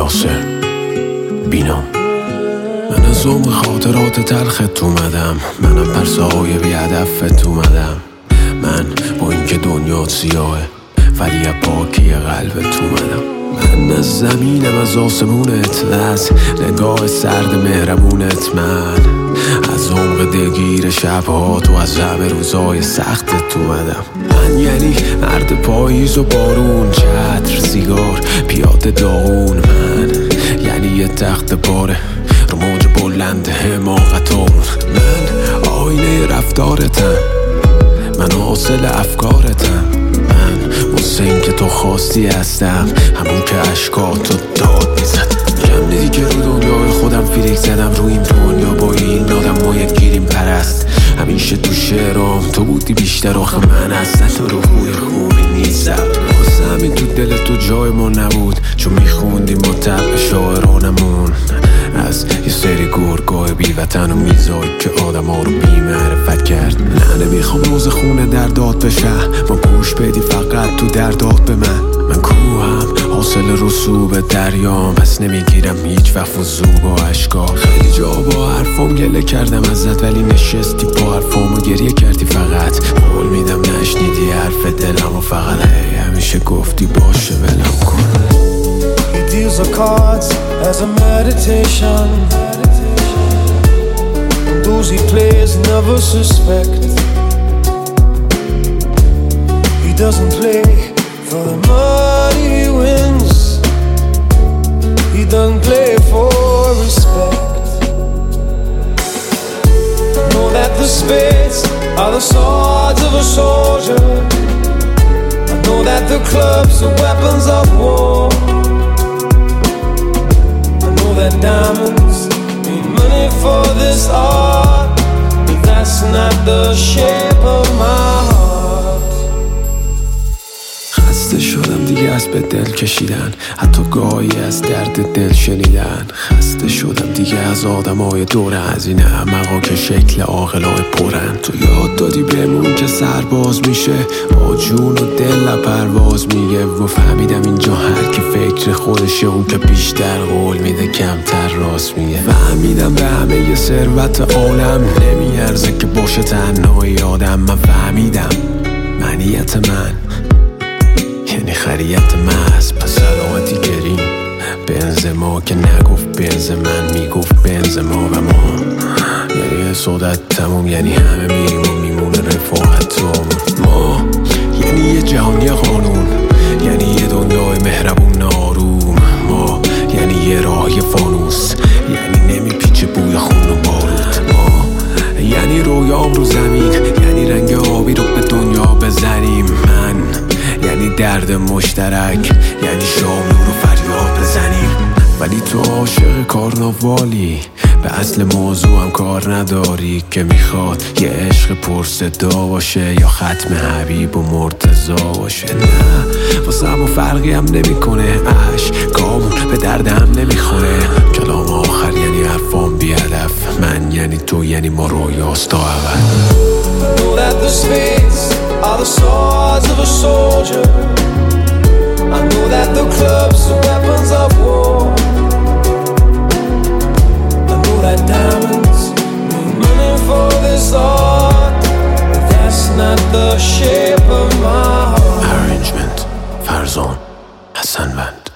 ناصر بینام. من از عمق خاطرات تلخت اومدم، منم پرسه‌های بی هدفت اومدم. من با اینکه دنیا سیاهه ولی از پاکی قلبت اومدم. من از زمینم، از آسمونت، از نگاه سرد مهربونت. من از عمق دلگیر شبهات و از همه روزای سختت اومدم. من یعنی مرد پاییز و بارون، چتر، سیگار، پیاده داغون. من یعنی یه تخت پاره رو موج بلند حماقتون. من آینه رفتارتم، من حاصل افکارتم. من حسین که تو خواستی هستم، همون که عشقاتو داد میزد. میگم دیدی که رو دنیای خودم فیلیک زدم، رو این دنیا با این آدم باید گیریم پرست. همیشه تو شعرام تو بودی بیشتر، آخه من اصلا تو رو خوی خوبی نیستم. واسه همین تو دل تو جای ما نبود، چون میخوندیم با طبع شاعرانمون از یه سری گرگای بی وطن و میزایی که آدم ها رو بی معرفت کرد. نه نمیخوام روز خونه دردات بشه، ما گوش بدی فقط تو دردات به من کوهم حاصل رسوب دریام، پس نمیگیرم هیچ وقت فضول با اشکا. خیلی جا با حرفام گله کردم ازت، ولی نشستی با حرفام و گریه کردی. فقط قول میدم نشنیدی حرف دلم و فقط همیشه گفتی باشه ولم کن. He deals the cards as a meditation, and those he plays never suspect. He doesn't play for the money he wins, he doesn't play for respect. Know that the spades are the swords of a soldier, I know that the clubs are weapons of war, that diamonds need money for this art, but that's not the shape of my heart. خسته شدم دیگه از به دل کشیدن، حتی گاهی از درد دل شنیدن. خسته شدم دیگه از آدمای دور از این احمقا که شکل عاقلای پرن. تو یاد دادی بهمون که سرباز میشه با جون و دل پرواز میگه، و فهمیدم اینجا هر کی فکر خودشه، اون که بیشتر قول میده کمتر راست میگه. فهمیدم به همه ثروت عالم نمیارزه که باشه تنهای آدم. من فهمیدم معنیت من یعنی خریت محض، پس علامتی گریم بنز ما که نگفت بنز من، میگفت بنز ما و ما. یعنی حسادت تموم، یعنی همه میریم و میمونه رفاقت ما. یعنی یه جهانی قانون، یعنی یه دنیای مهربون آروم. ما یعنی یه راهی فانوس، یعنی نمیپیچه بوی خون و بارود. ما یعنی رویام رو زمین، یعنی رنگ آبی رو به دنیا بزنیم. من یعنی درد مشترک، یعنی شام رو فریاد بزنیم. ولی تو عاشق کارناوالی، به اصل موضوع هم کار نداری که میخواد یه عشق پرصدا باشه یا ختم حبیب و مرتضا باشه. نه واسه همون فرقی هم نمیکنه، عشقامون به دردم نمیخوره. کلام آخر یعنی حرفام بی هدف، من یعنی تو یعنی ما رویاست تا اول. Know that the spades are the swords of a soldier, I know that the clubs are weapons of war, I know that diamonds need money for this art, but that's not the shape of my heart. Arrangement فرزان حسنوند.